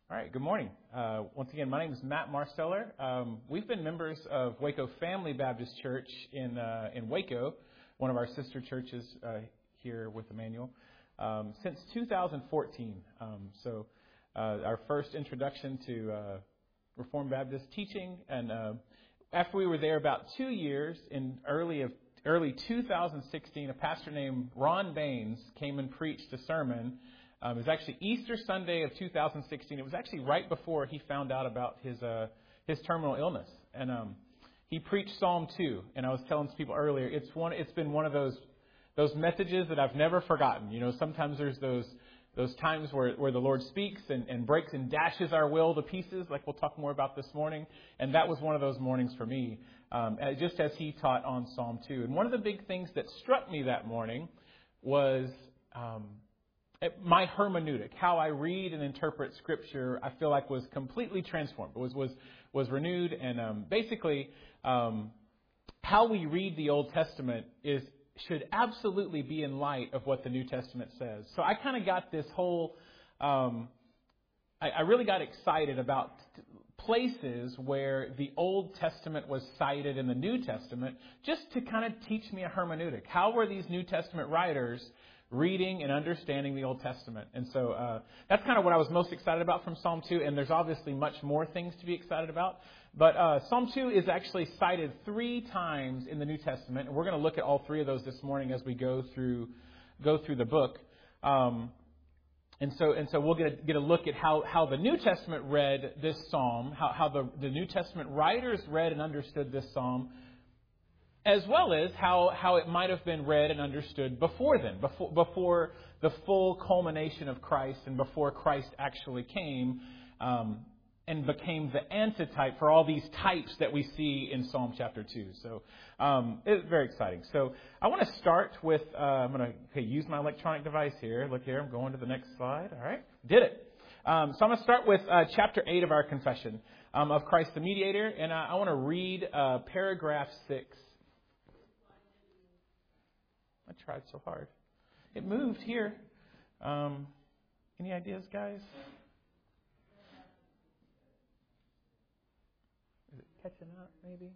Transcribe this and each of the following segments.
All right, good morning. Once again, my name is Matt Marsteller. We've been members of Waco Family Baptist Church in Waco, one of our sister churches here with Emmanuel, since 2014. Our first introduction to Reformed Baptist teaching, and after we were there about 2 years, in early 2016, a pastor named Ron Baines came and preached a sermon. It was actually Easter Sunday of 2016. It was actually right before he found out about his terminal illness, and he preached Psalm 2. And I was telling people earlier, it's been one of those messages that I've never forgotten. You know, sometimes there's those times where the Lord speaks and breaks and dashes our will to pieces, like we'll talk more about this morning. And that was one of those mornings for me, just as he taught on Psalm 2. And one of the big things that struck me that morning was my hermeneutic, how I read and interpret Scripture. I feel like was completely transformed. Was renewed, and basically, how we read the Old Testament should absolutely be in light of what the New Testament says. So I kind of got this whole. I really got excited about places where the Old Testament was cited in the New Testament, just to kind of teach me a hermeneutic. How were these New Testament writers reading and understanding the Old Testament? And so that's kind of what I was most excited about from Psalm 2. And there's obviously much more things to be excited about. But Psalm 2 is actually cited 3 times in the New Testament. And we're going to look at all 3 of those this morning as we go through the book. And so we'll get a look at how the New Testament read this psalm, how the New Testament writers read and understood this psalm, as well as how it might have been read and understood before then, before the full culmination of Christ and before Christ actually came and became the antitype for all these types that we see in Psalm chapter 2. So it's very exciting. So I want to start with, I'm going to use my electronic device here. Look here, I'm going to the next slide. All right, did it. So I'm going to start with chapter 8 of our confession of Christ the Mediator. And I want to read paragraph 6. I tried so hard. It moved here. Any ideas, guys? Is it catching up, maybe?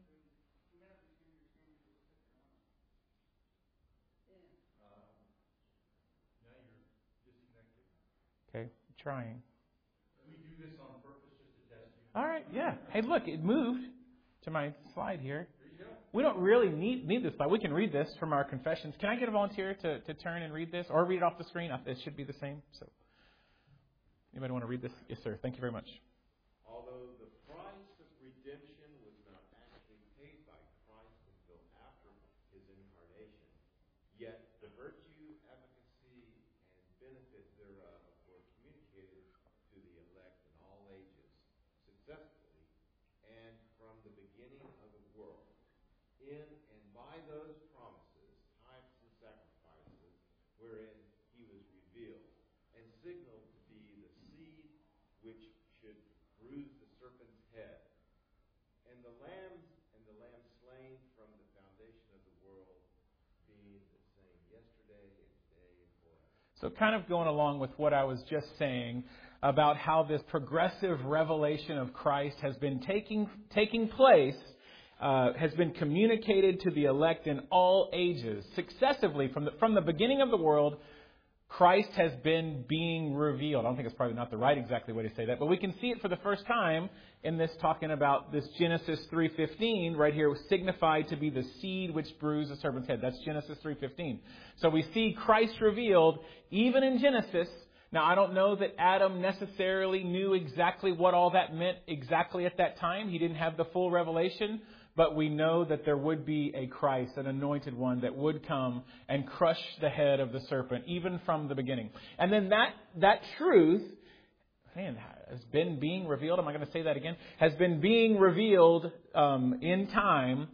Now you're disconnected. Okay, trying. We do this on purpose just to test you. All right, yeah. Hey, look, it moved to my slide here. There you go. We don't really need this slide. We can read this from our confessions. Can I get a volunteer to turn and read this, or read it off the screen? It should be the same. So, anybody want to read this? Yes, sir. Thank you very much. Although the price of redemption was not actually paid by Christ until after his incarnation, yet the virtue, efficacy, and benefit thereof were communicated to the elect in all ages, successfully, and from the beginning of the world. In and by those promises, types and sacrifices, wherein he was revealed, and signaled to be the seed which should bruise the serpent's head, and the lamb slain from the foundation of the world, being the same yesterday and today and forever. So kind of going along with what I was just saying about how this progressive revelation of Christ has been taking place, has been communicated to the elect in all ages, successively from the beginning of the world. Christ has been being revealed. I don't think it's probably not the right exactly way to say that, but we can see it for the first time in this, talking about this Genesis 3:15 right here, signified to be the seed which bruised the serpent's head. That's Genesis 3:15. So we see Christ revealed even in Genesis. Now, I don't know that Adam necessarily knew exactly what all that meant exactly at that time. He didn't have the full revelation. But we know that there would be a Christ, an anointed one, that would come and crush the head of the serpent, even from the beginning. And then that truth, has been being revealed. Am I going to say that again? Has been being revealed in time,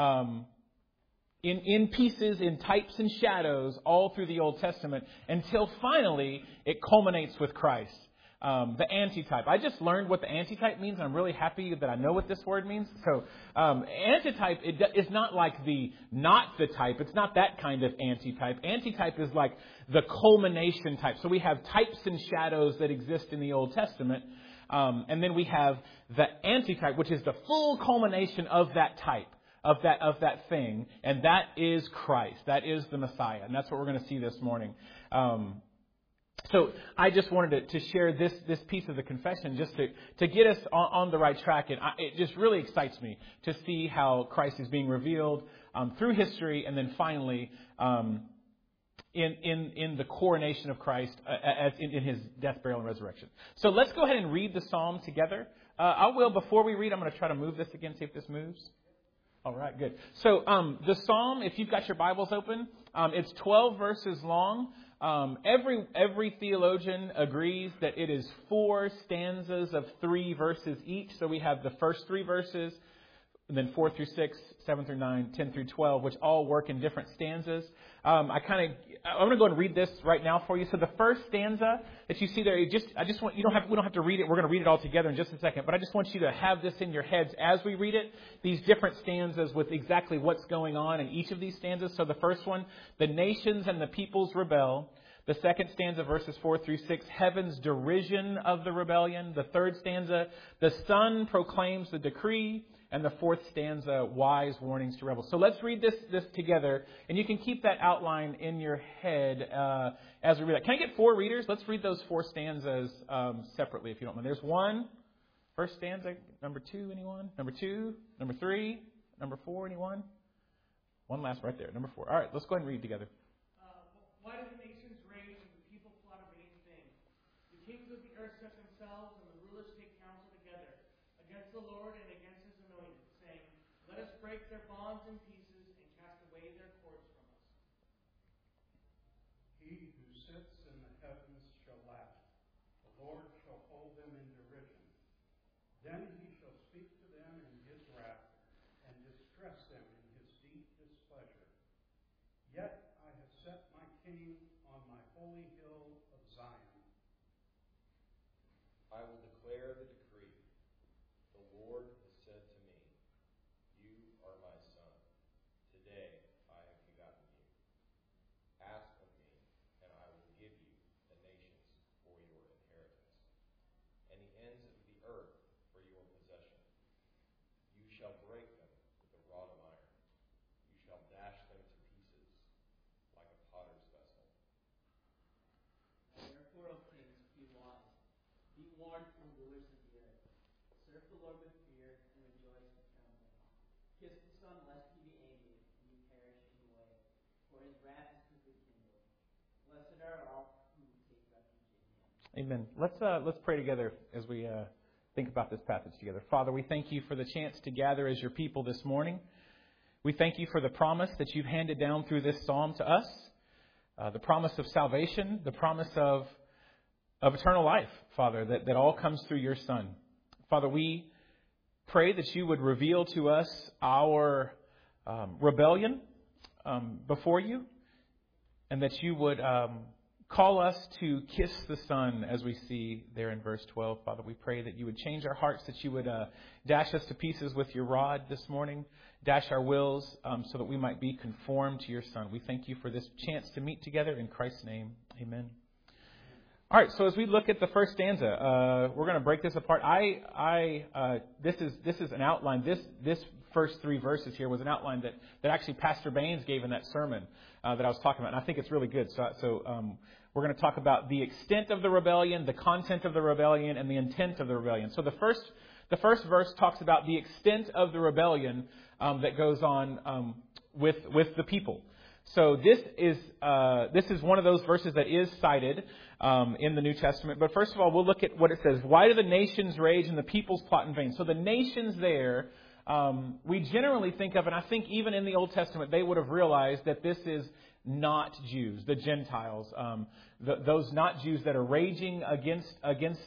in pieces, in types and shadows, all through the Old Testament, until finally it culminates with Christ. The antitype. I just learned what the antitype means, and I'm really happy that I know what this word means. So, antitype is not like not the type. It's not that kind of antitype. Antitype is like the culmination type. So we have types and shadows that exist in the Old Testament. And then we have the antitype, which is the full culmination of that type, of that thing. And that is Christ. That is the Messiah. And that's what we're going to see this morning. So I just wanted to share this piece of the confession just to get us on the right track. And it just really excites me to see how Christ is being revealed through history, and then finally in the coronation of Christ as in his death, burial, and resurrection. So let's go ahead and read the psalm together. Before we read, I'm going to try to move this again, see if this moves. All right, good. So the psalm, if you've got your Bibles open, it's 12 verses long. Every theologian agrees that it is 4 stanzas of 3 verses each. So we have the first 3 verses, and then 4 through 6, 7 through 9, 10 through 12, which all work in different stanzas. I'm going to go and read this right now for you. So the first stanza that you see there, we don't have to read it. We're going to read it all together in just a second. But I just want you to have this in your heads as we read it. These different stanzas with exactly what's going on in each of these stanzas. So the first one, the nations and the peoples rebel. The second stanza, verses 4 through 6, heaven's derision of the rebellion. The third stanza, the sun proclaims the decree. And the fourth stanza, wise warnings to rebels. So let's read this together. And you can keep that outline in your head as we read it. Can I get 4 readers? Let's read those 4 stanzas separately, if you don't mind. There's 1. First stanza. Number 2, anyone? Number 2. Number 3. Number 4, anyone? One last right there. Number 4. All right, let's go ahead and read together. Why do the nations rage and the people plot a vain thing? The kings of the earth set themselves, and the rulers take counsel together against the Lord and against his anointed, saying, let us break their bonds in pieces and cast away their cords from us. He who sits in the heavens shall laugh. The Lord shall hold them in derision. Then he shall speak to them in his wrath and distress them in his deep displeasure. Yet I have set my king on my holy hill of Zion. I will declare the decree. The Lord has said to me, you are my son. Today I have begotten you. Ask of me, and I will give you the nations for your inheritance, and the ends of the earth for your possession. You shall break them with a rod of iron. You shall dash them to pieces like a potter's vessel. Therefore, O kings, be wise. Be warned from the rulers of the earth. Serve the Lord with fear and rejoice with trembling. Kiss the Son, lest he be angry and you perish in the way, for his wrath is quickly kindled. Blessed are all who take refuge in him. Amen. Let's pray together as we think about this passage together. Father, we thank you for the chance to gather as your people this morning. We thank you for the promise that you've handed down through this psalm to us, the promise of salvation, the promise of eternal life, Father, that all comes through your Son. Father, we pray that you would reveal to us our rebellion before you, and that you would call us to kiss the Son, as we see there in verse 12. Father, we pray that you would change our hearts, that you would dash us to pieces with your rod this morning, dash our wills so that we might be conformed to your Son. We thank you for this chance to meet together in Christ's name. Amen. All right, so as we look at the first stanza, we're going to break this apart. This is an outline. This first 3 verses here was an outline that actually Pastor Baines gave in that sermon that I was talking about, and I think it's really good. So we're going to talk about the extent of the rebellion, the content of the rebellion, and the intent of the rebellion. So the first verse talks about the extent of the rebellion that goes on with the people. So this is one of those verses that is cited in the New Testament. But first of all, we'll look at what it says. Why do the nations rage and the peoples plot in vain? So the nations there, we generally think of, and I think even in the Old Testament, they would have realized that this is not Jews, the Gentiles, those not Jews that are raging against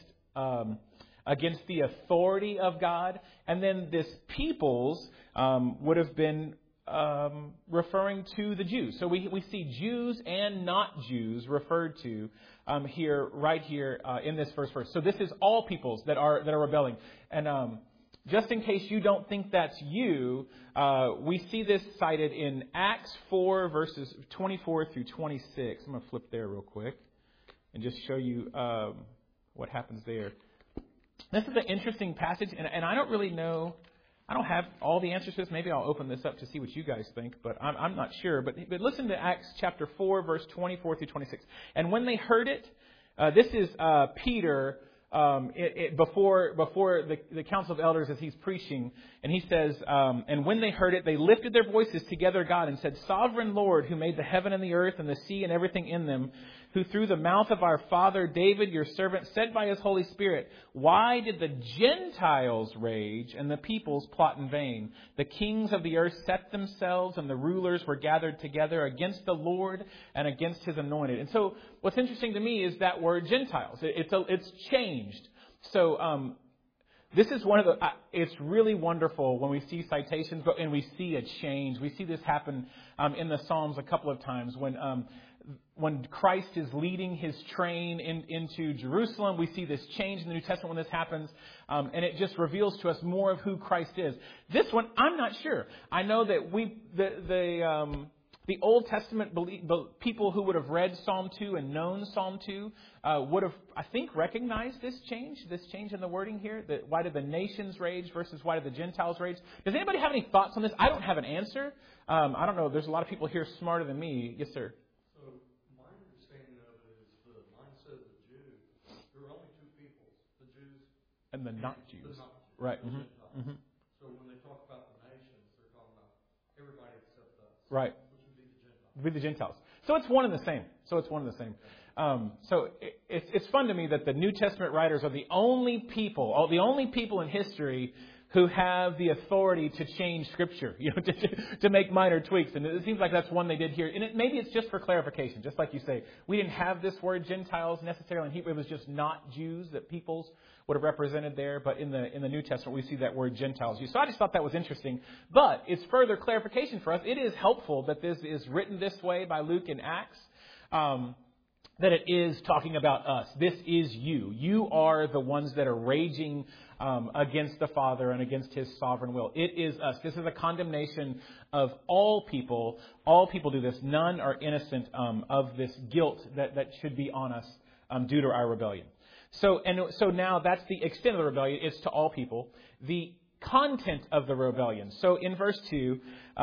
the authority of God. And then this peoples would have been referring to the Jews. So we see Jews and not Jews referred to right here in this first verse. So this is all peoples that are rebelling. And just in case you don't think that's you, we see this cited in Acts 4 verses 24 through 26. I'm going to flip there real quick and just show you what happens there. This is an interesting passage, and I don't really know. I don't have all the answers to this. Maybe I'll open this up to see what you guys think, but I'm not sure. But listen to Acts chapter 4, verse 24 through 26. And when they heard it, this is Peter before the council of elders as he's preaching. And he says, and when they heard it, they lifted their voices together, God, and said, Sovereign Lord, who made the heaven and the earth and the sea and everything in them, who through the mouth of our father David, your servant, said by his Holy Spirit, why did the Gentiles rage and the peoples plot in vain? The kings of the earth set themselves and the rulers were gathered together against the Lord and against his anointed. And so what's interesting to me is that word Gentiles. It's changed. So this is one of the, it's really wonderful when we see citations and we see a change. We see this happen in the Psalms a couple of times when Christ is leading his train into Jerusalem. We see this change in the New Testament when this happens, and it just reveals to us more of who Christ is. This one, I'm not sure. I know that the Old Testament people who would have read Psalm 2 and known Psalm 2 would have, I think, recognized this change in the wording here. That why did the nations rage versus why did the Gentiles rage? Does anybody have any thoughts on this? I don't have an answer. I don't know. There's a lot of people here smarter than me. Yes, sir. So my understanding of it is the mindset of the Jew. There are only two peoples, the Jews and the not Jews. The not Jews. Right. The Mm-hmm. Gentiles. Mm-hmm. So when they talk about the nations, they're talking about everybody except us. Right. Which would be the Be the Gentiles. Gentiles. So it's one and the same. So it's fun to me that the New Testament writers are the only people in history who have the authority to change Scripture, to make minor tweaks. And it seems like that's one they did here. And maybe it's just for clarification, just like you say. We didn't have this word Gentiles necessarily in Hebrew. It was just not Jews that peoples would have represented there. But in the New Testament, we see that word Gentiles used. So I just thought that was interesting. But it's further clarification for us. It is helpful that this is written this way by Luke in Acts. That it is talking about us. This is you. You are the ones that are raging against the Father and against his sovereign will. It is us. This is a condemnation of all people. All people do this. None are innocent of this guilt that should be on us due to our rebellion. So now that's the extent of the rebellion. It's to all people. The content of the rebellion. So in verse 2,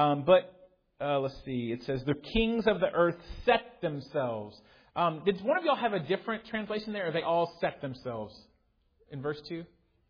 let's see. It says, the kings of the earth set themselves. Did one of y'all have a different translation there, or they all set themselves in verse 2?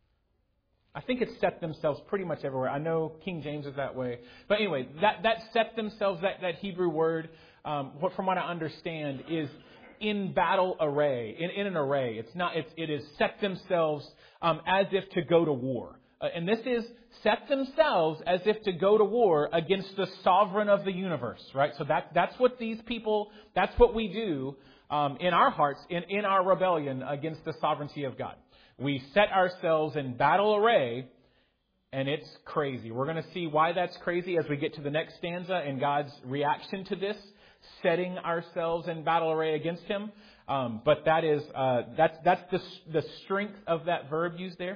I think it's set themselves pretty much everywhere. I know King James is that way. But anyway, that set themselves, that Hebrew word, from what I understand, is in battle array, in an array. It is set themselves as if to go to war. And this is set themselves as if to go to war against the sovereign of the universe, right? So that's what these people, that's what we do in our hearts, in our rebellion against the sovereignty of God. We set ourselves in battle array, and it's crazy. We're going to see why that's crazy as we get to the next stanza and God's reaction to this, setting ourselves in battle array against him. But that's the strength of that verb used there.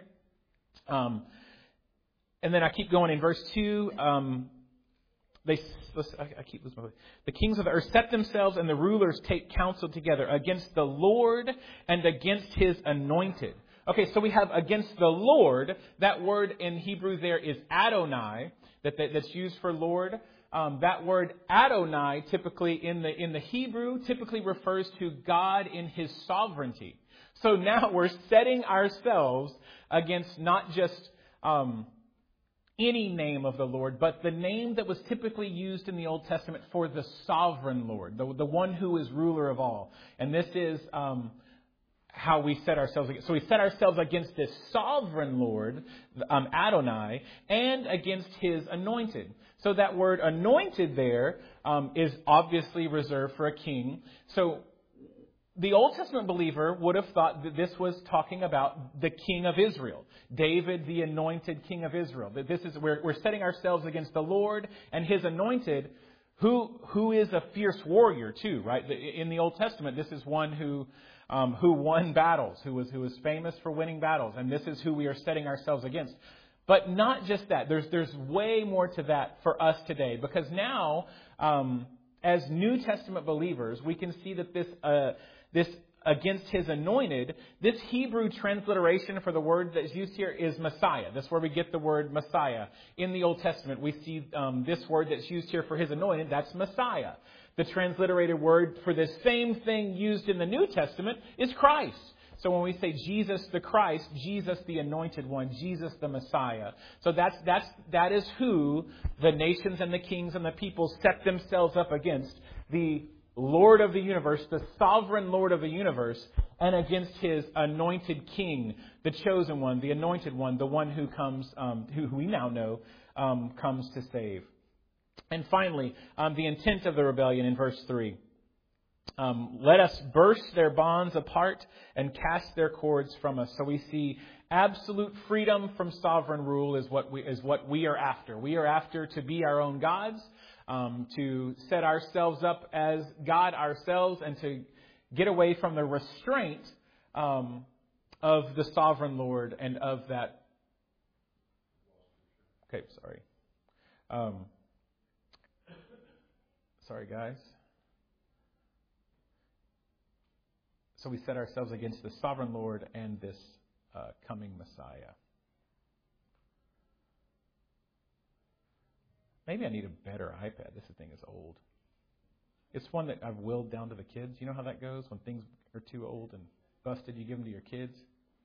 And then I keep going in verse 2. The kings of the earth set themselves and the rulers take counsel together against the Lord and against his anointed. Okay, so we have against the Lord. That word in Hebrew there is Adonai, that's used for Lord. That word Adonai typically in the Hebrew typically refers to God in his sovereignty. So now we're setting ourselves against not just any name of the Lord, but the name that was typically used in the Old Testament for the sovereign Lord, the one who is ruler of all. And this is how we set ourselves against. So we set ourselves against this sovereign Lord, Adonai, and against his anointed. So that word anointed there is obviously reserved for a king. So the Old Testament believer would have thought that this was talking about the king of Israel, David, the anointed king of Israel. That this is we're setting ourselves against the Lord and his anointed, who is a fierce warrior too, right? In the Old Testament, this is one who won battles, who was famous for winning battles, and this is who we are setting ourselves against. But not just that. There's way more to that for us today, because now, as New Testament believers, we can see that this against His anointed, this Hebrew transliteration for the word that's used here is Messiah. That's where we get the word Messiah. In the Old Testament, we see this word that's used here for His anointed, that's Messiah. The transliterated word for the same thing used in the New Testament is Christ. So when we say Jesus the Christ, Jesus the Anointed One, Jesus the Messiah. So that is who the nations and the kings and the people set themselves up against. The Lord of the universe, the sovereign Lord of the universe, and against His anointed King, the chosen one, the anointed one, the one who comes, who we now know comes to save. And finally, the intent of the rebellion in verse 3. Let us burst their bonds apart and cast their cords from us. So we see absolute freedom from sovereign rule is what we are after. We are after to be our own gods, to set ourselves up as God ourselves, and to get away from the restraint of the sovereign Lord and of that. Okay, sorry. Sorry, guys. So we set ourselves against the sovereign Lord and this coming Messiah. Maybe I need a better iPad. This thing is old. It's one that I've willed down to the kids. You know how that goes? When things are too old and busted, you give them to your kids.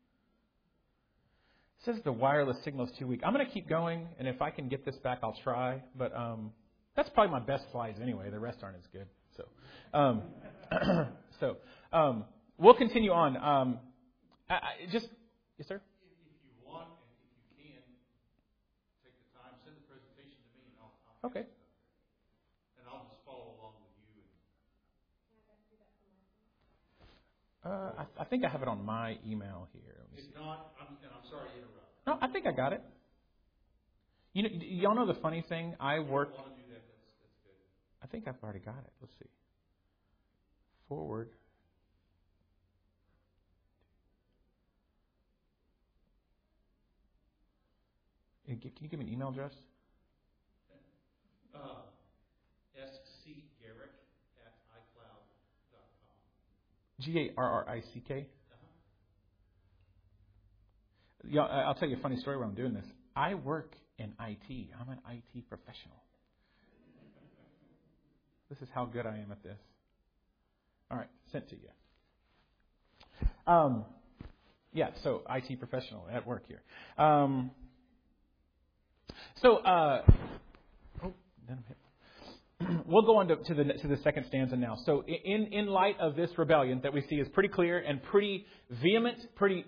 It says the wireless signal is too weak. I'm going to keep going, and if I can get this back, I'll try. But that's probably my best slides anyway. The rest aren't as good. So, we'll continue on. Yes, sir? If you want, and if you can, take the time, send the presentation to me, and I'll Okay. and I'll just follow along with you. I think I have it on my email here. Let me If see. not, I'm sorry to interrupt. No, I think I got it. You know, y'all know the funny thing? I work. If you want to do that, that's good. I think I've already got it. Let's see. Forward. Can you give me an email address? SCGarrick@iCloud.com. GARRICK. Yeah, I'll tell you a funny story while I'm doing this. I work in IT. I'm an IT professional. This is how good I am at this. All right, sent to you. Yeah, so IT professional at work here. We'll go on to the second stanza now. So in light of this rebellion that we see is pretty clear and pretty vehement, pretty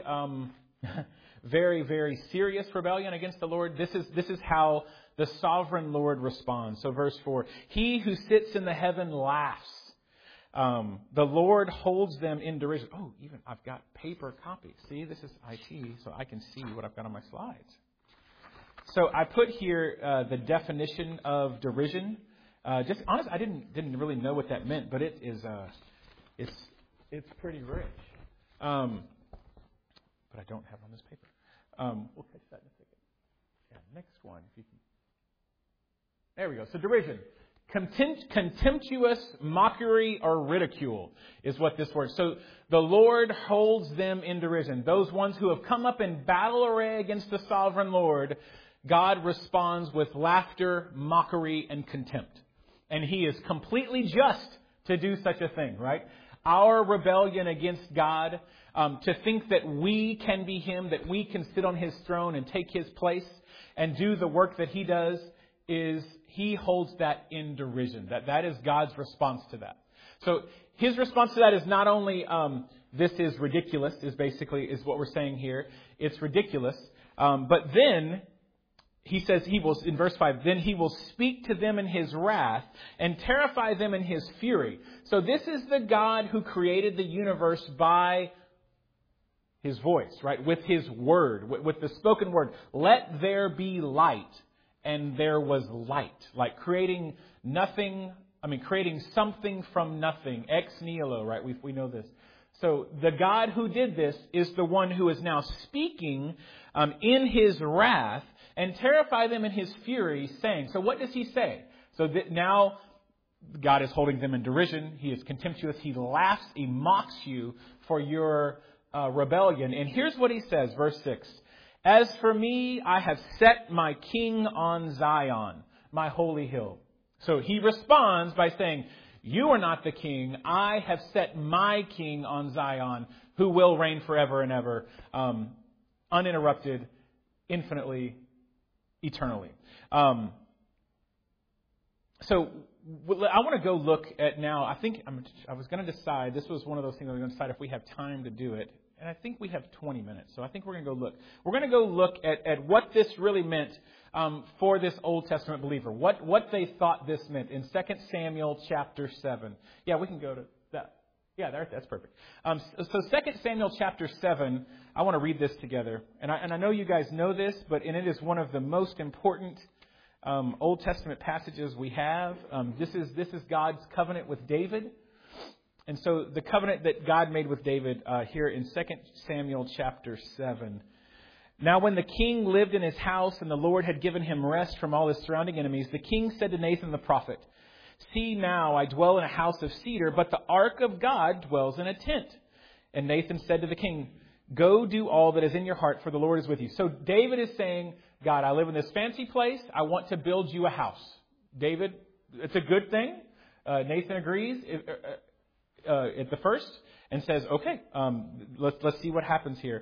very, very serious rebellion against the Lord. This is how the sovereign Lord responds. So verse 4, He who sits in the heaven laughs. The Lord holds them in derision. Oh, even I've got paper copies. See, this is IT, so I can see what I've got on my slides. So I put here the definition of derision. Just honest, I didn't really know what that meant, but it is it's pretty rich. But I don't have it on this paper. We'll catch that in a second. Yeah, next one, if you can. There we go. So derision. Contemptuous mockery or ridicule is what this word. So the Lord holds them in derision. Those ones who have come up in battle array against the sovereign Lord, God responds with laughter, mockery, and contempt. And He is completely just to do such a thing, right? Our rebellion against God, to think that we can be Him, that we can sit on His throne and take His place and do the work that He does, is He holds that in derision. That is God's response to that. So His response to that is not only this is ridiculous, is what we're saying here. It's ridiculous. But then He says He will, in verse 5, then He will speak to them in His wrath and terrify them in His fury. So this is the God who created the universe by His voice, right? With His word, with the spoken word. Let there be light. And there was light. Like creating something from nothing. Ex nihilo, right? We know this. So the God who did this is the one who is now speaking in His wrath and terrify them in His fury, saying. So what does He say? So that now God is holding them in derision. He is contemptuous. He laughs. He mocks you for your rebellion. And here's what he says, verse 6. As for me, I have set my king on Zion, my holy hill. So he responds by saying, you are not the king. I have set my king on Zion, who will reign forever and ever, uninterrupted, infinitely, eternally. So I want to go look at now. I was going to decide. This was one of those things I was going to decide if we have time to do it. And I think we have 20 minutes. So I think we're going to go look. We're going to go look at what this really meant for this Old Testament believer. What they thought this meant in 2 Samuel chapter 7. Yeah, we can go to that. Yeah, that's perfect. So 2 Samuel chapter 7, I want to read this together. And I know you guys know this, but it is one of the most important Old Testament passages we have. This is God's covenant with David. And so the covenant that God made with David here in 2 Samuel chapter 7. Now when the king lived in his house and the Lord had given him rest from all his surrounding enemies, the king said to Nathan the prophet, see now, I dwell in a house of cedar, but the ark of God dwells in a tent. And Nathan said to the king, go do all that is in your heart, for the Lord is with you. So David is saying, God, I live in this fancy place. I want to build you a house. David, it's a good thing. Nathan agrees at the first and says, okay, let's see what happens here.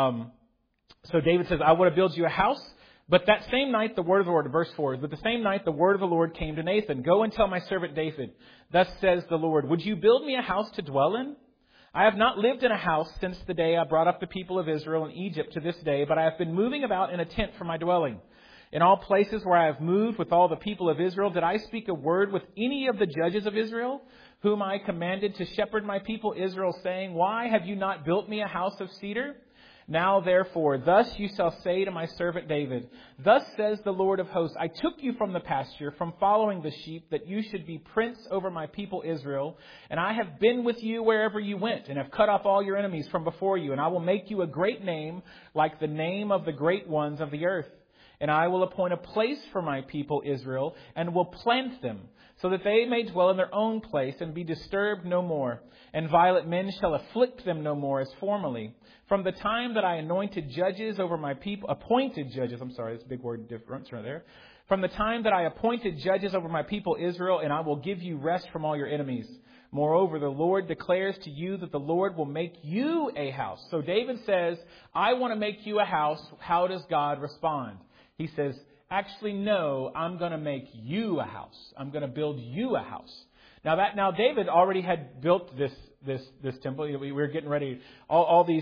So David says, I want to build you a house. But that same night, the word of the Lord, verse 4, but the same night, the word of the Lord came to Nathan. Go and tell my servant David, thus says the Lord, would you build me a house to dwell in? I have not lived in a house since the day I brought up the people of Israel in Egypt to this day, but I have been moving about in a tent for my dwelling. In all places where I have moved with all the people of Israel, did I speak a word with any of the judges of Israel, whom I commanded to shepherd my people Israel, saying, why have you not built me a house of cedar? Now, therefore, thus you shall say to my servant David, thus says the Lord of hosts, I took you from the pasture, from following the sheep, that you should be prince over my people Israel. And I have been with you wherever you went, and have cut off all your enemies from before you. And I will make you a great name, like the name of the great ones of the earth. And I will appoint a place for my people Israel, and will plant them, so that they may dwell in their own place, and be disturbed no more. And violent men shall afflict them no more as formerly. From the time that I anointed judges over my people, appointed judges, that's a big word difference right there. From the time that I appointed judges over my people Israel, and I will give you rest from all your enemies. Moreover, the Lord declares to you that the Lord will make you a house. So David says, I want to make you a house. How does God respond? He says, actually, no, I'm going to make you a house. I'm going to build you a house. Now David already had built this temple. We were getting ready. All these.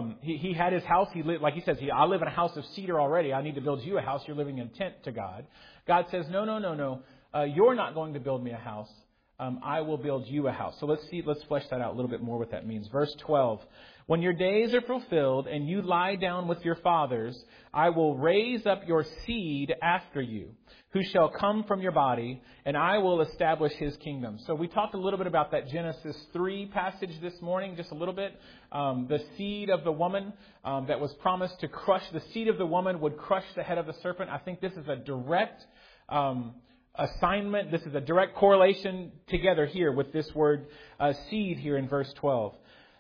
He had his house. He lived, like he says. I live in a house of cedar already. I need to build you a house. You're living in a tent to God. God says, no. You're not going to build me a house. I will build you a house. So let's flesh that out a little bit more. What that means. Verse 12. When your days are fulfilled and you lie down with your fathers, I will raise up your seed after you, who shall come from your body, and I will establish his kingdom. So we talked a little bit about that Genesis 3 passage this morning, just a little bit. The seed of the woman that was promised to crush, the seed of the woman would crush the head of the serpent. I think this is a direct assignment. This is a direct correlation together here with this word seed here in verse 12.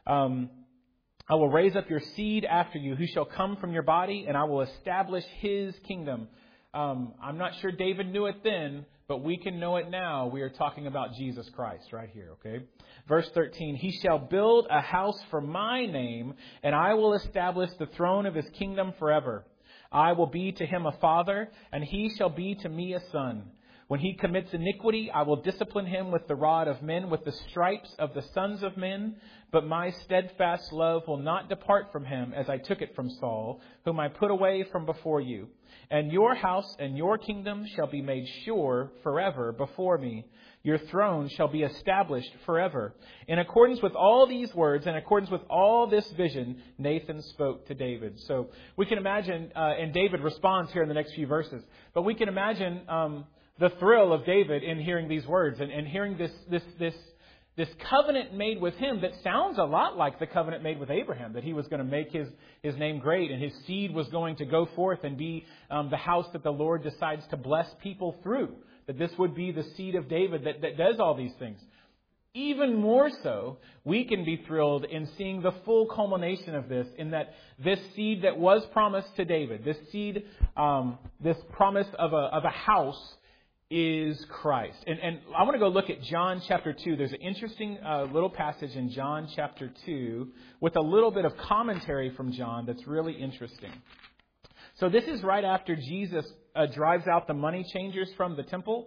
I will raise up your seed after you, who shall come from your body, and I will establish his kingdom. I'm not sure David knew it then, but we can know it now. We are talking about Jesus Christ right here, okay? Verse 13, he shall build a house for my name, and I will establish the throne of his kingdom forever. I will be to him a father, and he shall be to me a son. When he commits iniquity, I will discipline him with the rod of men, with the stripes of the sons of men. But my steadfast love will not depart from him, as I took it from Saul, whom I put away from before you. And your house and your kingdom shall be made sure forever before me. Your throne shall be established forever. In accordance with all these words, in accordance with all this vision, Nathan spoke to David. So we can imagine, and David responds here in the next few verses, but we can imagine the thrill of David in hearing these words and hearing this covenant made with him that sounds a lot like the covenant made with Abraham, that he was going to make his name great and his seed was going to go forth and be the house that the Lord decides to bless people through. that this would be the seed of David that does all these things. Even more so, we can be thrilled in seeing the full culmination of this, in that this seed that was promised to David, this seed, this promise of a house, is Christ. And I want to go look at John chapter 2. There's an interesting little passage in John chapter 2 with a little bit of commentary from John that's really interesting. So this is right after Jesus drives out the money changers from the temple.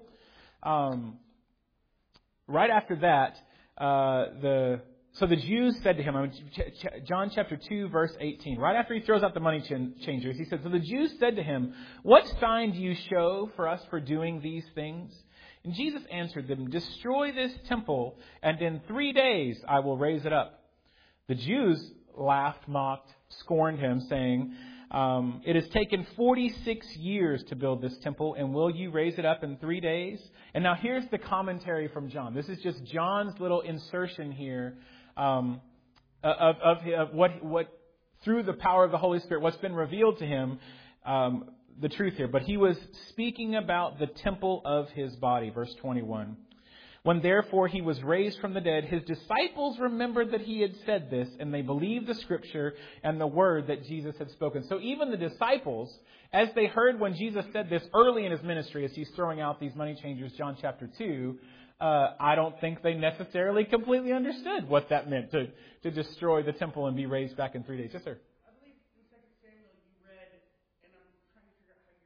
Right after that, the Jews said to him, John chapter 2, verse 18, right after he throws out the money changers, he said, so the Jews said to him, what sign do you show for us for doing these things? And Jesus answered them, destroy this temple, and in 3 days I will raise it up. The Jews laughed, mocked, scorned him, saying, it has taken 46 years to build this temple, and will you raise it up in 3 days? And now here's the commentary from John. This is just John's little insertion here of what through the power of the Holy Spirit, what's been revealed to him, the truth here. But he was speaking about the temple of his body, verse 21. When therefore he was raised from the dead, his disciples remembered that he had said this, and they believed the scripture and the word that Jesus had spoken. So even the disciples, as they heard when Jesus said this early in his ministry, as he's throwing out these money changers, John chapter 2, I don't think they necessarily completely understood what that meant to destroy the temple and be raised back in 3 days. Yes, sir. I believe in 2 Samuel you read, and I'm trying to figure out how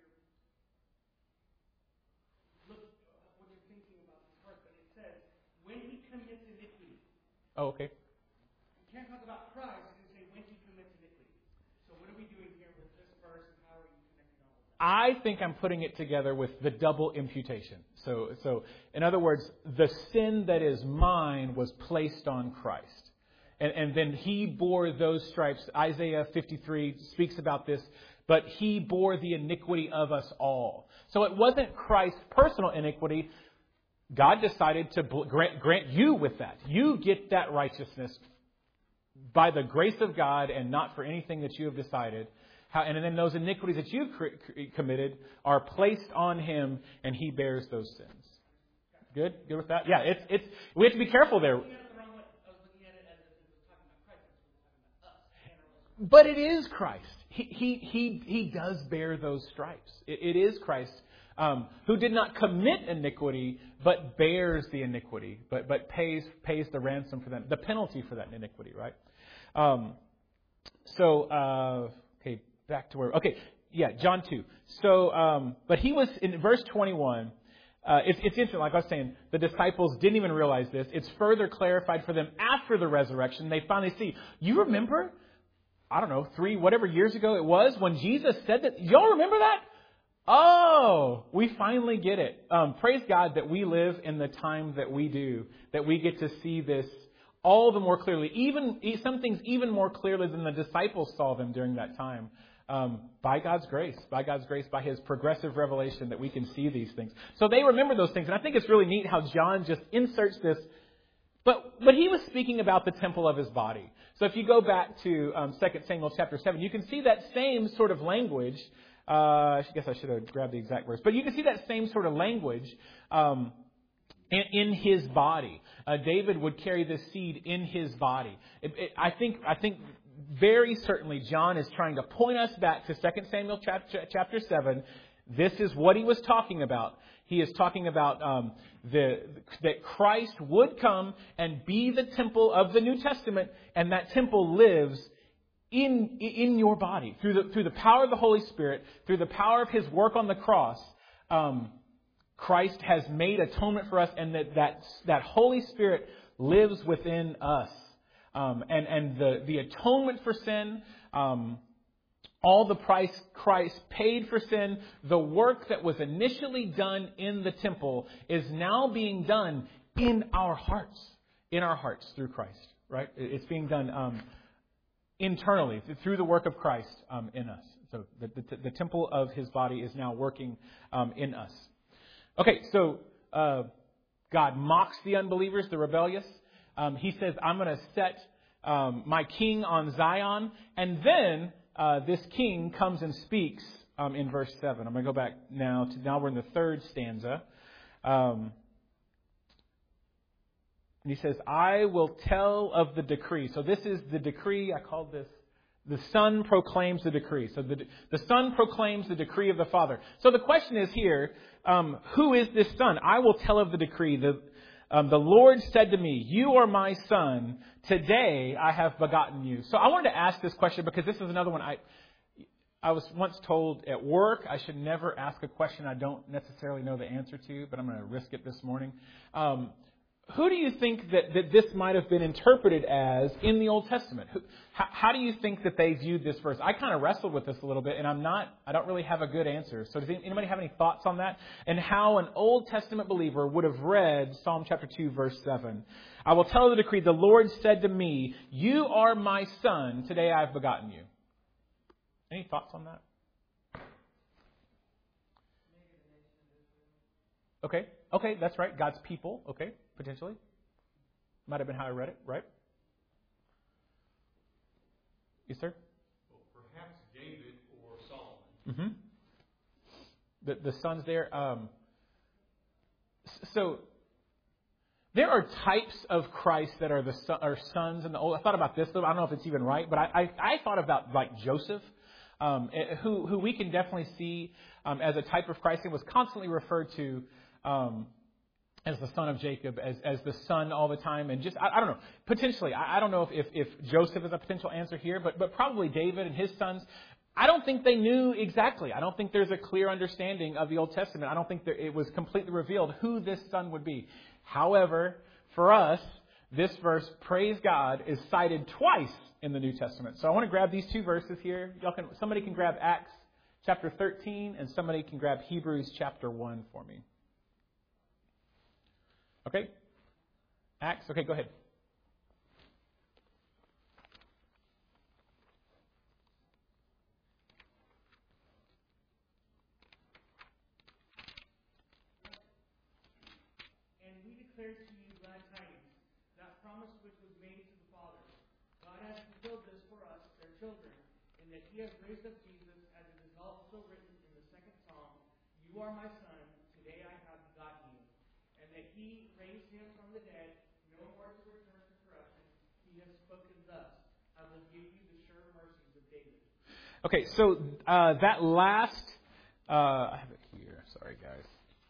what you're thinking about this part, but it says, when he commits iniquity. Oh, okay. You can't talk about Christ and say when he commits iniquity. So what are we doing here with this verse, and how are you connecting all of that? I think I'm putting it together with the double imputation. So in other words, the sin that is mine was placed on Christ. And then he bore those stripes. Isaiah 53 speaks about this. But he bore the iniquity of us all. So it wasn't Christ's personal iniquity. God decided to grant you with that. You get that righteousness by the grace of God and not for anything that you have decided. And then those iniquities that you've committed are placed on him, and he bears those sins. Good? Good with that? Yeah, we have to be careful there. But it is Christ. He does bear those stripes. It is Christ who did not commit iniquity, but bears the iniquity, but pays the ransom for that, the penalty for that iniquity, right? Okay, back to where. Okay, yeah, John 2. So, but he was in verse 21. It's interesting, like I was saying, the disciples didn't even realize this. It's further clarified for them after the resurrection. They finally see. You remember? I don't know, 3 whatever years ago it was when Jesus said that. Y'all remember that? Oh, we finally get it. Praise God that we live in the time that we do, that we get to see this all the more clearly. Some things even more clearly than the disciples saw them during that time. By God's grace, by His progressive revelation that we can see these things. So they remember those things. And I think it's really neat how John just inserts this. But he was speaking about the temple of his body. So if you go back to 2 Samuel chapter 7, you can see that same sort of language. I guess I should have grabbed the exact words. But you can see that same sort of language in his body. David would carry this seed in his body. I think very certainly John is trying to point us back to 2 Samuel chapter 7. This is what he was talking about. He is talking about that Christ would come and be the temple of the New Testament, and that temple lives in your body through the power of the Holy Spirit, through the power of His work on the cross. Christ has made atonement for us, and that Holy Spirit lives within us. And the atonement for sin, all the price Christ paid for sin, the work that was initially done in the temple is now being done in our hearts through Christ, right? It's being done internally through the work of Christ in us. So the temple of His body is now working in us. Okay, so God mocks the unbelievers, the rebellious. He says, I'm going to set my king on Zion. And then this king comes and speaks in verse 7. I'm going to go back now. Now we're in the third stanza. And he says, I will tell of the decree. So this is the decree. I called this, the Son proclaims the decree. So the Son proclaims the decree of the Father. So the question is here, who is this Son? I will tell of the decree. The Lord said to me, you are my Son. Today I have begotten you. So I wanted to ask this question because this is another one. I was once told at work I should never ask a question I don't necessarily know the answer to, but I'm going to risk it this morning. Who do you think that this might have been interpreted as in the Old Testament? How do you think that they viewed this verse? I kind of wrestled with this a little bit, and I don't really have a good answer. So does anybody have any thoughts on that? And how an Old Testament believer would have read Psalm chapter 2, verse 7. I will tell the decree, the Lord said to me, you are my Son, today I have begotten you. Any thoughts on that? Okay, that's right. God's people. Okay, potentially. Might have been how I read it, right? Yes, sir? Well, perhaps David or Solomon. Mm-hmm. The sons there. So there are types of Christ that are are sons in the Old. I thought about this, though. I don't know if it's even right, but I thought about like Joseph. Who we can definitely see as a type of Christ and was constantly referred to as the son of Jacob, as the son all the time. And just, I don't know, potentially, I don't know if Joseph is a potential answer here, but probably David and his sons. I don't think they knew exactly. I don't think there's a clear understanding of the Old Testament. I don't think that it was completely revealed who this son would be. However, for us, this verse, praise God, is cited twice in the New Testament. So I want to grab these two verses here. Somebody can grab Acts chapter 13 and somebody can grab Hebrews chapter 1 for me. Okay? Acts? Okay, go ahead. And we declare to you glad tidings, that promise which was made to the fathers. God has fulfilled this for us, their children, in that He has raised up Jesus, as it is also written in the second Psalm, you are my Son, today I have begotten you. And that He raised Him from the dead, no more to return to corruption. He has spoken thus, I will give you the sure mercies of David. Okay, so that last, I have it here. Sorry, guys.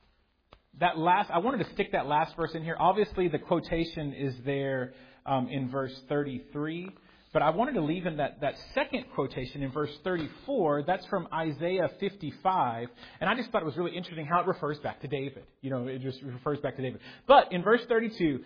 I wanted to stick that last verse in here. Obviously, the quotation is there in verse 33. But I wanted to leave in that second quotation in verse 34. That's from Isaiah 55. And I just thought it was really interesting how it refers back to David. You know, it just refers back to David. But in verse 32,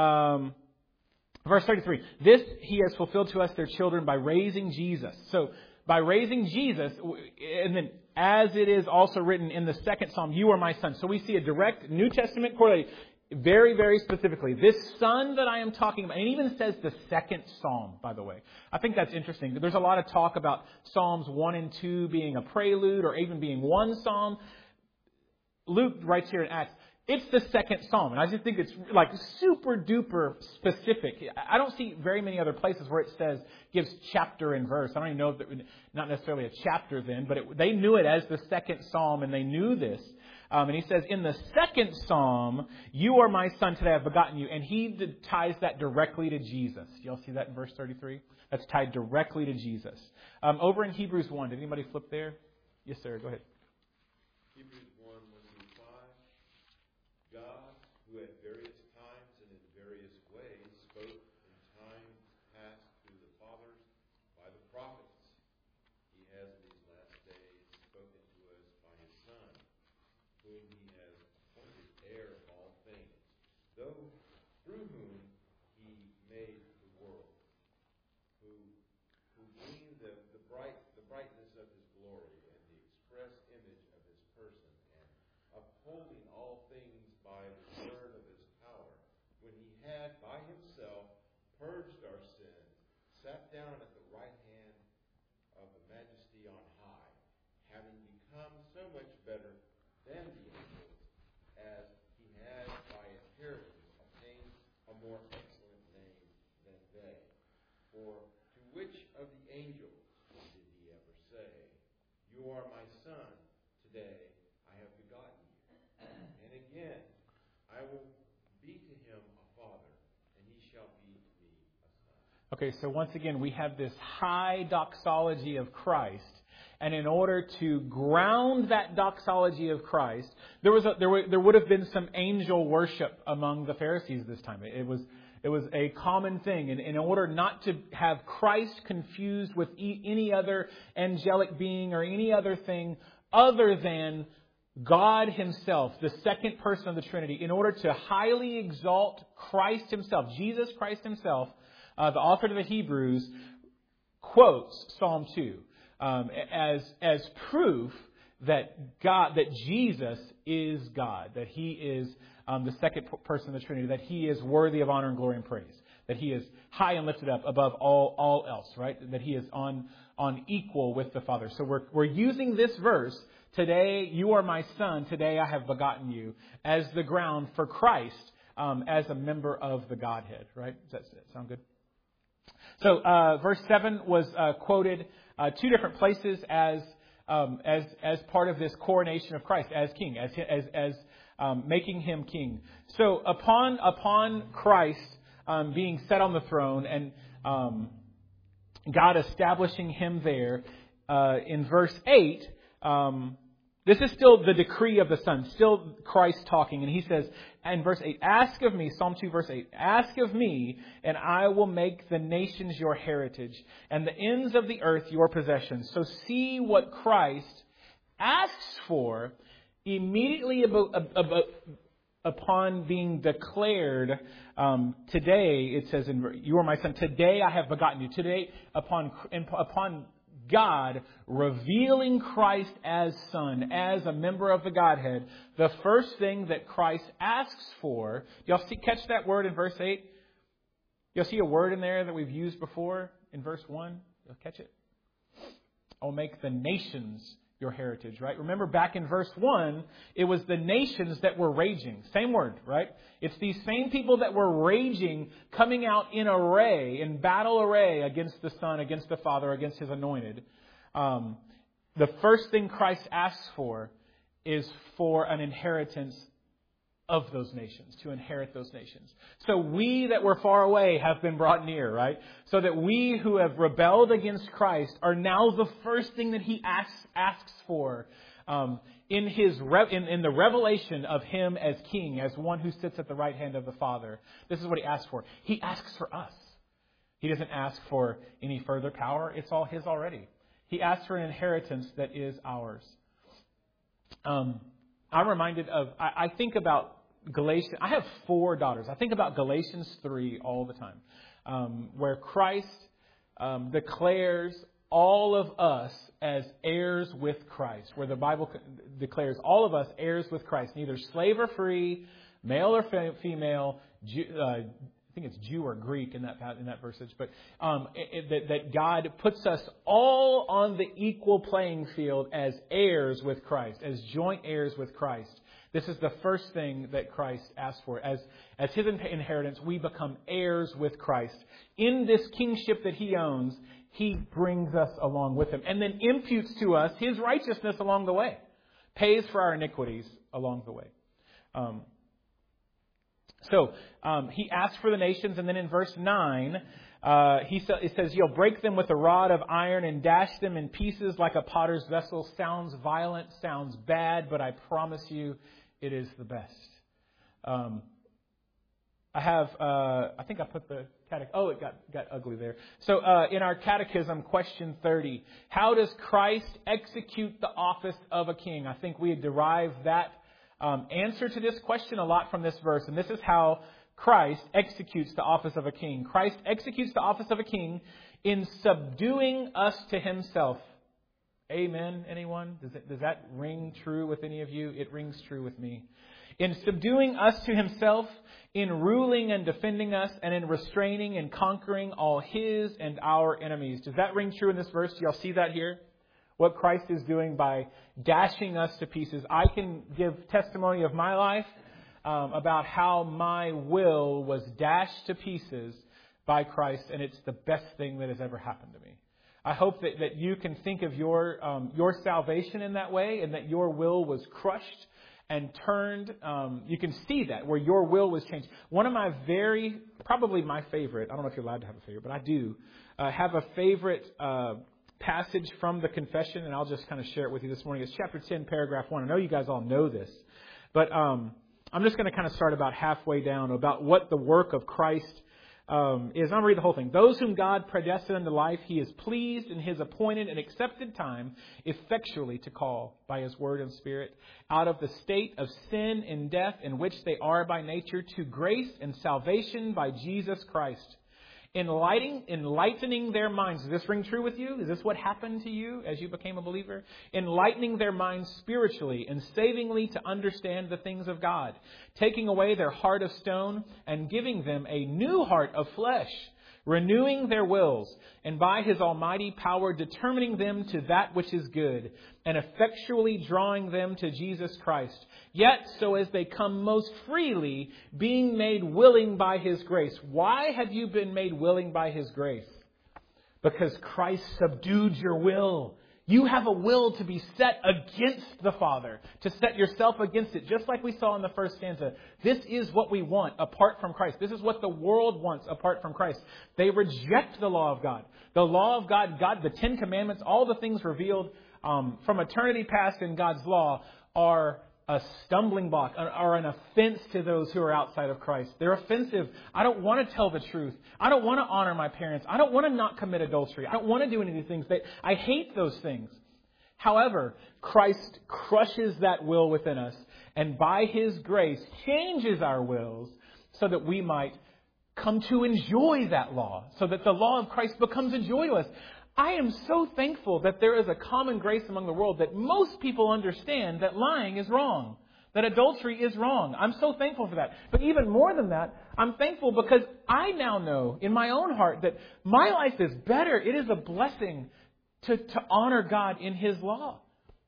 verse 33, this He has fulfilled to us their children by raising Jesus. So by raising Jesus, and then as it is also written in the second Psalm, you are my Son. So we see a direct New Testament correlation. Very, very specifically, this Son that I am talking about, and it even says the second Psalm, by the way. I think that's interesting. There's a lot of talk about Psalms 1 and 2 being a prelude or even being one Psalm. Luke writes here in Acts, it's the second Psalm. And I just think it's like super duper specific. I don't see very many other places where it says, gives chapter and verse. I don't even know if it was not necessarily a chapter then, but they knew it as the second Psalm and they knew this. And he says, in the second Psalm, you are my Son, today I have begotten you. And he ties that directly to Jesus. Do y'all see that in verse 33? That's tied directly to Jesus. Over in Hebrews 1, did anybody flip there? Yes, sir. Go ahead. Hebrews 1, 1 through 5. God, who at various times and in various ways spoke in time past through the fathers by the prophets, He has in these last days spoken to us by His Son, whom He has appointed heir of all things, through whom He made the world, who being the brightness of His glory and the express image of His person, and upholding all things by the word of His power, when He had by Himself purged our sins, sat down at the right hand of the Majesty on high, having become so much better than the angels, as He had by inheritance obtained a more excellent name than they. For to which of the angels did He ever say, you are my Son, today I have begotten you? And again, Okay, so once again, we have this high doxology of Christ. And in order to ground that doxology of Christ, there would have been some angel worship among the Pharisees this time. It was a common thing. And in order not to have Christ confused with any other angelic being or any other thing other than God Himself, the second person of the Trinity, in order to highly exalt Christ Himself, Jesus Christ Himself, the author to the Hebrews quotes Psalm 2 as proof that Jesus is God, that He is the second person of the Trinity, that He is worthy of honor and glory and praise, that He is high and lifted up above all else, right? That He is on equal with the Father. So we're using this verse, today you are my son, today I have begotten you, as the ground for Christ as a member of the Godhead, right? Does that sound good? So verse 7 was quoted two different places as part of this coronation of Christ as King, as making Him King. So upon Christ being set on the throne and God establishing Him there, in verse 8, this is still the decree of the Son, still Christ talking. And He says, in verse 8, ask of me, Psalm 2 verse 8, ask of me and I will make the nations your heritage and the ends of the earth your possession. So see what Christ asks for immediately upon being declared. Today, it says, you are my son, today I have begotten you. Today, upon God revealing Christ as Son, as a member of the Godhead, the first thing that Christ asks for, y'all catch that word in verse 8? You'll see a word in there that we've used before in verse 1. You'll catch it. I'll make the nations your heritage, right? Remember back in verse 1, it was the nations that were raging. Same word, right? It's these same people that were raging, coming out in array, in battle array against the Son, against the Father, against His anointed. The first thing Christ asks for is for an inheritance of those nations, to inherit those nations. So we that were far away have been brought near, right? So that we who have rebelled against Christ are now the first thing that He asks for in the revelation of Him as King, as one who sits at the right hand of the Father. This is what He asks for. He asks for us. He doesn't ask for any further power. It's all His already. He asks for an inheritance that is ours. I'm reminded of, I think about Galatians. I have 4 daughters. I think about Galatians 3 all the time, where Christ declares all of us as heirs with Christ, where the Bible declares all of us heirs with Christ, neither slave or free, male or female, I think it's Jew or Greek in that verse, but that God puts us all on the equal playing field as heirs with Christ, as joint heirs with Christ. This is the first thing that Christ asks for. As His inheritance, we become heirs with Christ. In this kingship that He owns, He brings us along with Him and then imputes to us His righteousness along the way, pays for our iniquities along the way. So He asks for the nations, and then in verse 9, it says, you'll break them with a rod of iron and dash them in pieces like a potter's vessel. Sounds violent, sounds bad, but I promise you it is the best. I think I put the catechism. Oh, it got ugly there. So in our catechism, question 30, how does Christ execute the office of a king? I think we derive that answer to this question a lot from this verse. And this is how Christ executes the office of a king. Christ executes the office of a king in subduing us to Himself. Amen, anyone? Does that ring true with any of you? It rings true with me. In subduing us to Himself, in ruling and defending us, and in restraining and conquering all His and our enemies. Does that ring true in this verse? Do y'all see that here? What Christ is doing by dashing us to pieces. I can give testimony of my life about how my will was dashed to pieces by Christ, and it's the best thing that has ever happened to me. I hope that you can think of your salvation in that way, and that your will was crushed and turned. You can see that, where your will was changed. One of my probably my favorite, I don't know if you're allowed to have a favorite, but I do, have a favorite passage from the confession, and I'll just kind of share it with you this morning. It's chapter 10, paragraph 1. I know you guys all know this, but I'm just going to kind of start about halfway down about what the work of Christ is. I'm going to read the whole thing. Those whom God predestined unto life, He is pleased in His appointed and accepted time effectually to call by His word and Spirit out of the state of sin and death in which they are by nature to grace and salvation by Jesus Christ. Enlightening their minds. Does this ring true with you? Is this what happened to you as you became a believer? Enlightening their minds spiritually and savingly to understand the things of God. Taking away their heart of stone and giving them a new heart of flesh. Renewing their wills, and by His almighty power determining them to that which is good, and effectually drawing them to Jesus Christ. Yet so as they come most freely, being made willing by His grace. Why have you been made willing by His grace? Because Christ subdued your will. You have a will to be set against the Father, to set yourself against it, just like we saw in the first stanza. This is what we want apart from Christ. This is what the world wants apart from Christ. They reject the law of God. The law of God, the Ten Commandments, all the things revealed from eternity past in God's law are a stumbling block, are an offense to those who are outside of Christ. They're offensive. I don't want to tell the truth. I don't want to honor my parents. I don't want to not commit adultery. I don't want to do any of these things. I hate those things. However, Christ crushes that will within us, and by His grace changes our wills so that we might come to enjoy that law, so that the law of Christ becomes a joy to us. I am so thankful that there is a common grace among the world that most people understand that lying is wrong, that adultery is wrong. I'm so thankful for that. But even more than that, I'm thankful because I now know in my own heart that my life is better. It is a blessing to honor God in His law,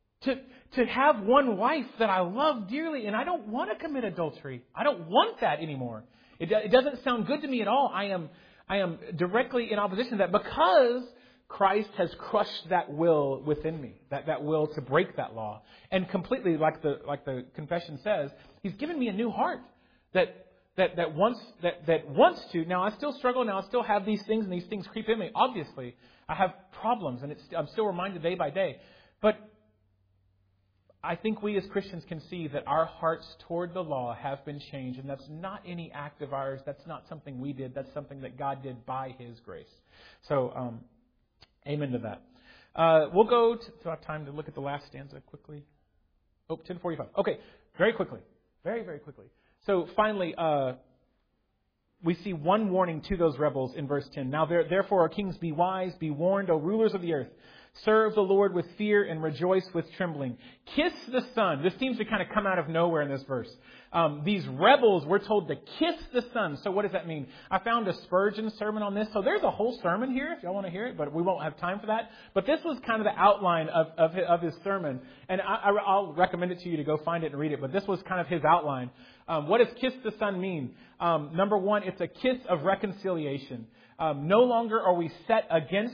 to have one wife that I love dearly, and I don't want to commit adultery. I don't want that anymore. It doesn't sound good to me at all. I am directly in opposition to that because Christ has crushed that will within me, that will to break that law. And completely, like the confession says, He's given me a new heart that wants to. Now, I still struggle. Now, I still have these things, and these things creep in me. Obviously, I have problems, and I'm still reminded day by day. But I think we as Christians can see that our hearts toward the law have been changed, and that's not any act of ours. That's not something we did. That's something that God did by His grace. So, amen to that. We'll go to our time to look at the last stanza quickly. 10:45. Okay, very quickly. Very, very quickly. So finally, we see one warning to those rebels in verse 10. Now therefore, O kings, be wise, be warned, O rulers of the earth. Serve the Lord with fear and rejoice with trembling. Kiss the Son. This seems to kind of come out of nowhere in this verse. These rebels were told to kiss the Son. So what does that mean? I found a Spurgeon sermon on this. So there's a whole sermon here if y'all want to hear it, but we won't have time for that. But this was kind of the outline of his sermon. And I'll recommend it to you to go find it and read it. But this was kind of his outline. What does kiss the Son mean? Number one, it's a kiss of reconciliation. No longer are we set against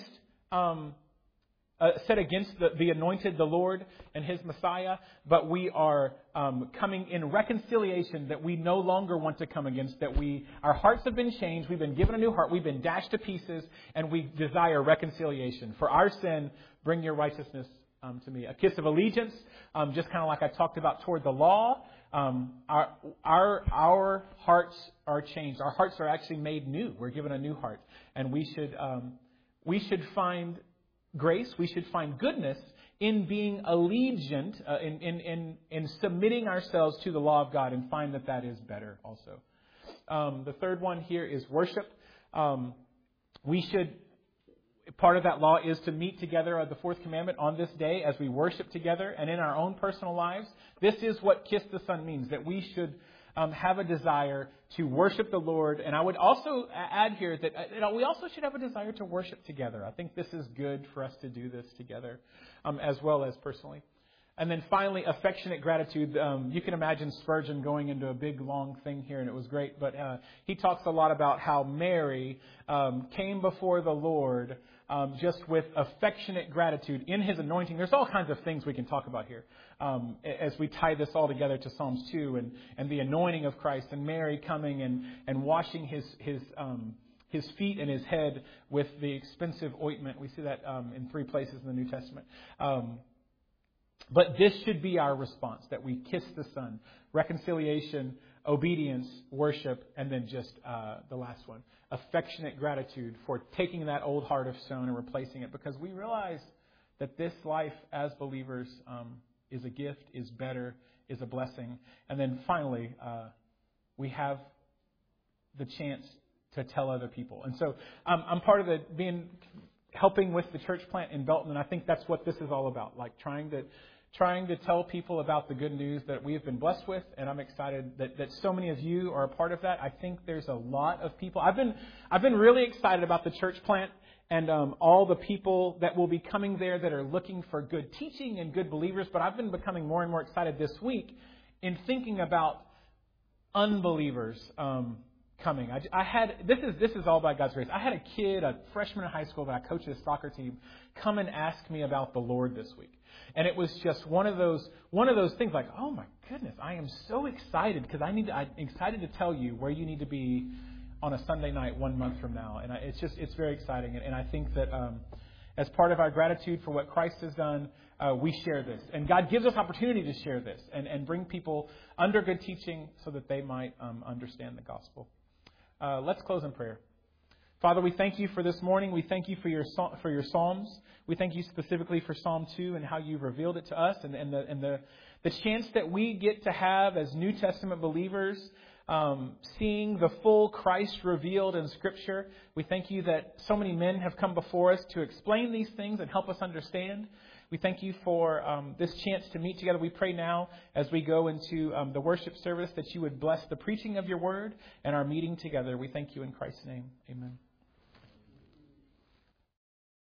the anointed, the Lord and His Messiah, but we are coming in reconciliation that we no longer want to come against, our hearts have been changed, we've been given a new heart, we've been dashed to pieces, and we desire reconciliation. For our sin, bring your righteousness to me. A kiss of allegiance, just kind of like I talked about toward the law. Our hearts are changed. Our hearts are actually made new. We're given a new heart, and we should find grace. We should find goodness in being allegiant, in submitting ourselves to the law of God, and find that is better also. The third one here is worship. Part of that law is to meet together the fourth commandment on this day as we worship together and in our own personal lives. This is what Kiss the Son means, that we should have a desire to worship the Lord. And I would also add here that we also should have a desire to worship together. I think this is good for us to do this together as well as personally. And then finally, affectionate gratitude. You can imagine Spurgeon going into a big, long thing here, and it was great. But he talks a lot about how Mary came before the Lord just with affectionate gratitude in His anointing. There's all kinds of things we can talk about here as we tie this all together to Psalms 2 and the anointing of Christ and Mary coming and washing His feet and His head with the expensive ointment. We see that in 3 places in the New Testament. But this should be our response, that we kiss the Son. Reconciliation, obedience, worship, and then just the last one, affectionate gratitude for taking that old heart of stone and replacing it, because we realize that this life as believers is a gift, is better, is a blessing. And then finally, we have the chance to tell other people. And so I'm part of helping with the church plant in Belton, and I think that's what this is all about, like trying to tell people about the good news that we have been blessed with, and I'm excited that so many of you are a part of that. I think there's a lot of people. I've been really excited about the church plant and all the people that will be coming there that are looking for good teaching and good believers, but I've been becoming more and more excited this week in thinking about unbelievers coming. This is all by God's grace. I had a kid, a freshman in high school that I coached his soccer team, come and ask me about the Lord this week. And it was just one of those things like, oh my goodness, I am so excited because I'm excited to tell you where you need to be on a Sunday night 1 month from now. And it's very exciting. And I think that as part of our gratitude for what Christ has done, we share this. And God gives us opportunity to share this and bring people under good teaching so that they might understand the gospel. Let's close in prayer. Father, we thank you for this morning. We thank you for your Psalms. We thank you specifically for Psalm 2 and how you've revealed it to us and the chance that we get to have as New Testament believers, seeing the full Christ revealed in Scripture. We thank you that so many men have come before us to explain these things and help us understand. We thank you for this chance to meet together. We pray now as we go into the worship service that you would bless the preaching of your word and our meeting together. We thank you in Christ's name. Amen.